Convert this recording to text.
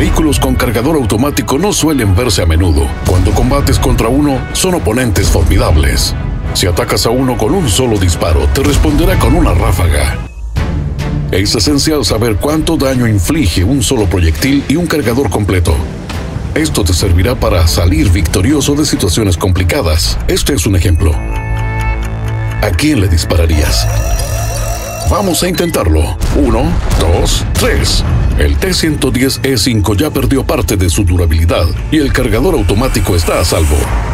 vehículos con cargador automático no suelen verse a menudo. Cuando combates contra uno, son oponentes formidables. Si atacas a uno con un solo disparo, te responderá con una ráfaga. Es esencial saber cuánto daño inflige un solo proyectil y un cargador completo. Esto te servirá para salir victorioso de situaciones complicadas. Este es un ejemplo. ¿A quién le dispararías? Vamos a intentarlo. 1, 2, 3. El T-110E5 ya perdió parte de su durabilidad y el cargador automático está a salvo.